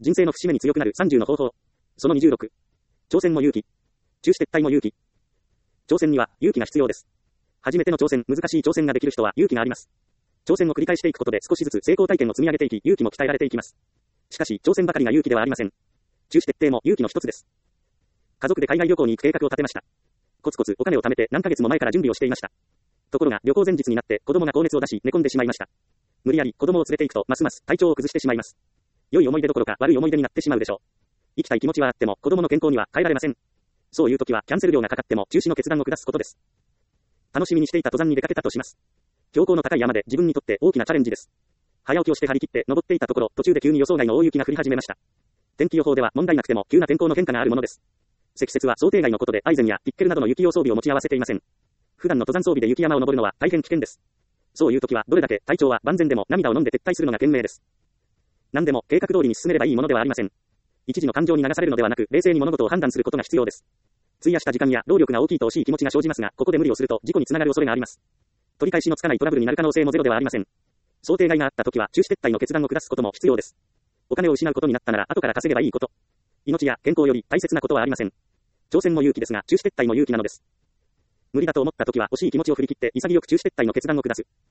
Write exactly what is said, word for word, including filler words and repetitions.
人生の節目に強くなるさんじゅうの方法。そのにじゅうろく。挑戦も勇気。中止撤退も勇気。挑戦には勇気が必要です。初めての挑戦、難しい挑戦ができる人は勇気があります。挑戦を繰り返していくことで少しずつ成功体験を積み上げていき、勇気も鍛えられていきます。しかし、挑戦ばかりが勇気ではありません。中止徹底も勇気の一つです。家族で海外旅行に行く計画を立てました。コツコツお金を貯めて何ヶ月も前から準備をしていました。ところが、旅行前日になって子供が高熱を出し寝込んでしまいました。無理やり子供を連れて行くと、ますます体調を崩してしまいます。良い思い出どころか悪い思い出になってしまうでしょう。行きたい気持ちはあっても、子供の健康には変えられません。そういう時は、キャンセル料がかかっても中止の決断を下すことです。楽しみにしていた登山に出かけたとします。標高の高い山で自分にとって大きなチャレンジです。早起きをして張り切って登っていたところ、途中で急に予想外の大雪が降り始めました。天気予報では問題なくても急な天候の変化があるものです。積雪は想定外のことでアイゼンやピッケルなどの雪用装備を持ち合わせていません。普段の登山装備で雪山を登るのは大変危険です。そういう時はどれだけ体調は万全でも涙を飲んで撤退するのが賢明です。何でも計画通りに進めればいいものではありません。一時の感情に流されるのではなく、冷静に物事を判断することが必要です。費やした時間や労力が大きいと惜しい気持ちが生じますが、ここで無理をすると事故につながる恐れがあります。取り返しのつかないトラブルになる可能性もゼロではありません。想定外があった時は中止撤退の決断を下すことも必要です。お金を失うことになったなら後から稼げばいいこと。命や健康より大切なことはありません。挑戦も勇気ですが、中止撤退も勇気なのです。無理だと思った時は惜しい気持ちを振り切って潔く中止撤退の決断を下す。